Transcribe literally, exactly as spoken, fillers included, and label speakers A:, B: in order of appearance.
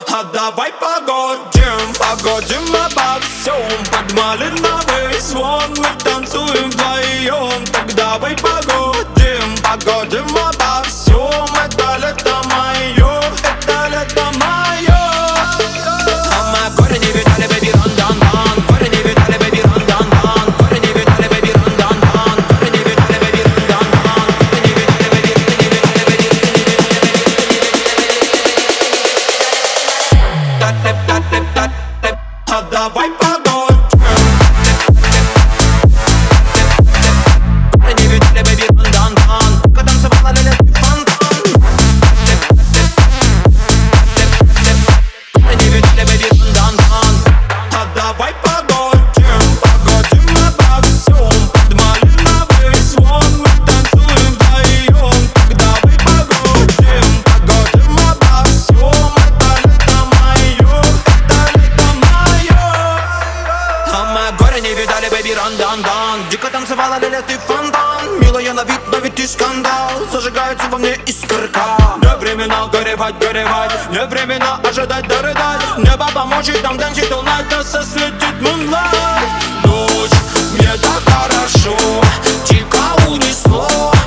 A: А давай погодим, погодим обо всем. Под малиновый звон мы танцуем вдвоем. Так давай погодим, погодим обо всем. Это лето мое, это лето мое. А мы горы не видали, baby, ран-дан-дан. Горы не видали, baby, ран-дан-дан. Горы не видали, baby, ран-дан-дан. Горы не видали, baby, ран-дан-дан. Горы не видали, baby, не видали, baby, не видали, baby. А давай погодим. Горы не видали, baby, ран-дан-дан. Когда танцевала Лиля, ты фонтан. Горы не видали, baby, ран-дан-дан. А давай погодим, погодим обо всем. Под малиновый звон мы танцуем вдвоем. Так давай погодим, погодим обо всем. Это лето мое, это лето мое. А мы горы не видали, baby, ран-дан-дан. Дико танцевала Лиля, ты фонтан. Милая на вид, но ведь ты скандал. Зажигается во мне искорка. Не времена горевать, горевать. Не времена ожидать, дорыдать. Небо помочь и там dancing all night. Нас осветит moonlight. Ночь, мне так хорошо. Дико унесло.